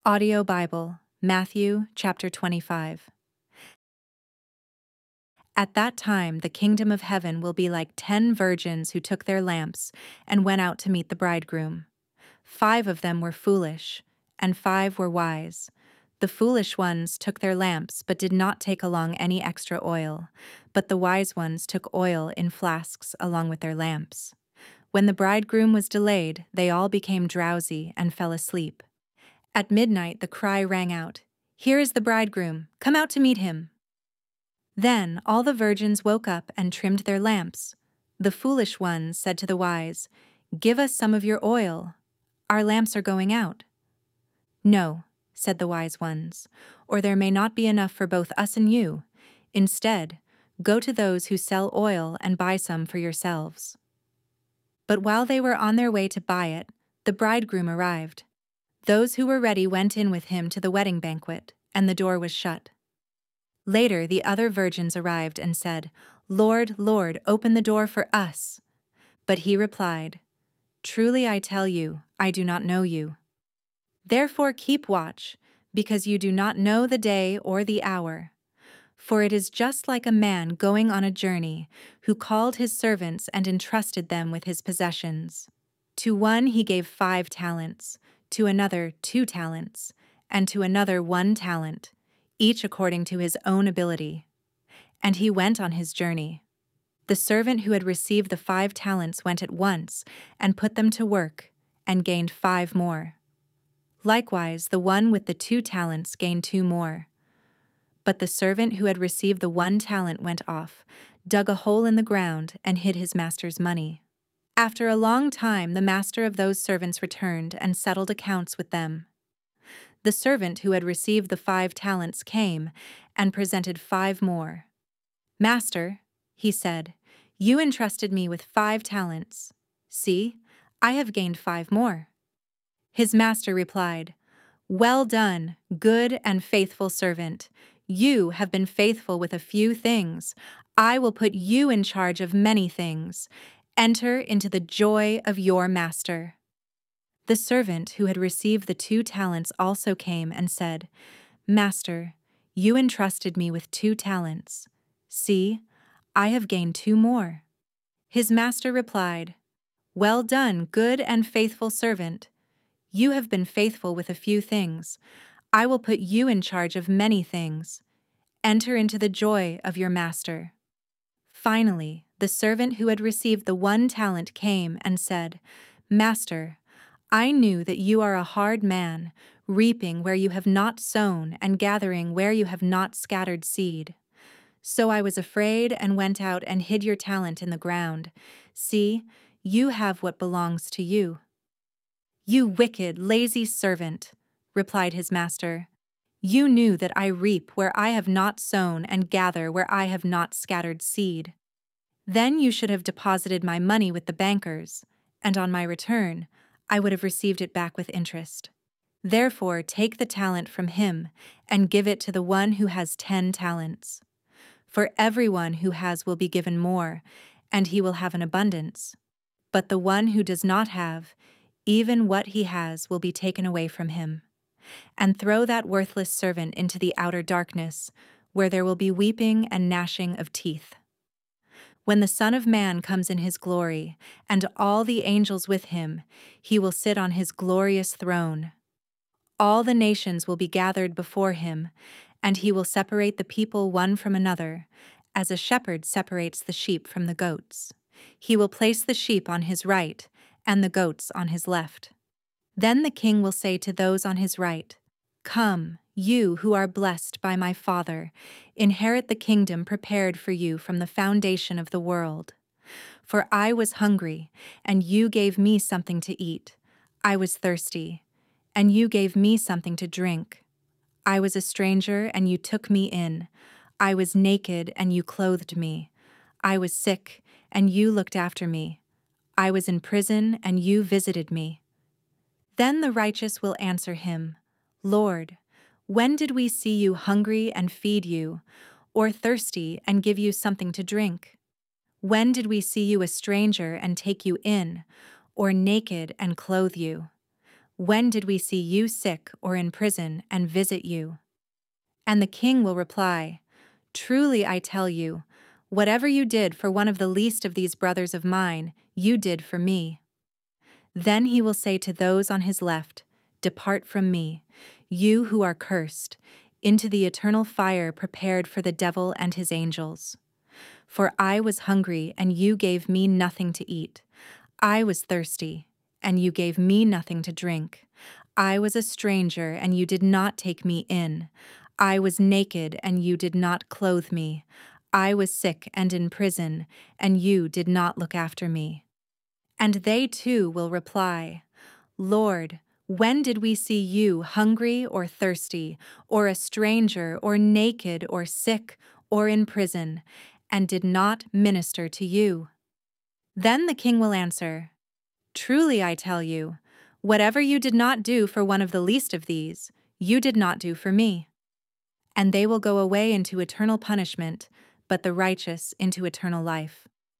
Audio Bible, Matthew chapter 25. At that time the kingdom of heaven will be like 10 virgins who took their lamps and went out to meet the bridegroom. 5 of them were foolish, and 5 were wise. The foolish ones took their lamps but did not take along any extra oil, but the wise ones took oil in flasks along with their lamps. When the bridegroom was delayed, they all became drowsy and fell asleep. At midnight the cry rang out, "Here is the bridegroom, come out to meet him." Then all the virgins woke up and trimmed their lamps. The foolish ones said to the wise, "Give us some of your oil. Our lamps are going out." "No," said the wise ones, "or there may not be enough for both us and you. Instead, go to those who sell oil and buy some for yourselves." But while they were on their way to buy it, the bridegroom arrived. Those who were ready went in with him to the wedding banquet, and the door was shut. Later the other virgins arrived and said, "Lord, Lord, open the door for us." But he replied, "Truly I tell you, I do not know you. Therefore keep watch, because you do not know the day or the hour. For it is just like a man going on a journey, who called his servants and entrusted them with his possessions. To one he gave 5 talents, to another 2 talents, and to another 1 talent, each according to his own ability. And he went on his journey. The servant who had received the 5 talents went at once and put them to work, and gained 5 more. Likewise, the one with the 2 talents gained 2 more. But the servant who had received the 1 talent went off, dug a hole in the ground, and hid his master's money. After a long time the master of those servants returned and settled accounts with them. The servant who had received the 5 talents came and presented 5 more. "Master," he said, "you entrusted me with 5 talents. See, I have gained 5 more." His master replied, "Well done, good and faithful servant. You have been faithful with a few things. I will put you in charge of many things. Enter into the joy of your master." The servant who had received the 2 talents also came and said, "Master, you entrusted me with 2 talents. See, I have gained 2 more." His master replied, "Well done, good and faithful servant. You have been faithful with a few things. I will put you in charge of many things. Enter into the joy of your master." Finally, the servant who had received the 1 talent came and said, "Master, I knew that you are a hard man, reaping where you have not sown and gathering where you have not scattered seed. So I was afraid and went out and hid your talent in the ground. See, you have what belongs to you." "You wicked, lazy servant," replied his master. "You knew that I reap where I have not sown and gather where I have not scattered seed. Then you should have deposited my money with the bankers, and on my return, I would have received it back with interest. Therefore take the talent from him and give it to the one who has 10 talents. For everyone who has will be given more, and he will have an abundance. But the one who does not have, even what he has will be taken away from him. And throw that worthless servant into the outer darkness, where there will be weeping and gnashing of teeth. When the Son of Man comes in his glory, and all the angels with him, he will sit on his glorious throne. All the nations will be gathered before him, and he will separate the people one from another, as a shepherd separates the sheep from the goats. He will place the sheep on his right, and the goats on his left. Then the king will say to those on his right, "Come, you who are blessed by my Father, inherit the kingdom prepared for you from the foundation of the world. For I was hungry, and you gave me something to eat. I was thirsty, and you gave me something to drink. I was a stranger, and you took me in. I was naked, and you clothed me. I was sick, and you looked after me. I was in prison, and you visited me." Then the righteous will answer him, "Lord, when did we see you hungry and feed you, or thirsty and give you something to drink? When did we see you a stranger and take you in, or naked and clothe you?" When did we see you sick or in prison and visit you?" And the king will reply, "Truly I tell you, whatever you did for one of the least of these brothers of mine, you did for me." Then he will say to those on his left, "Depart from me, you who are cursed, into the eternal fire prepared for the devil and his angels. For I was hungry, and you gave me nothing to eat. I was thirsty, and you gave me nothing to drink. I was a stranger, and you did not take me in. I was naked, and you did not clothe me. I was sick and in prison, and you did not look after me." And they too will reply, "Lord, when did we see you hungry or thirsty, or a stranger, or naked, or sick, or in prison, and did not minister to you?" Then the king will answer, "Truly I tell you, whatever you did not do for one of the least of these, you did not do for me." And they will go away into eternal punishment, but the righteous into eternal life.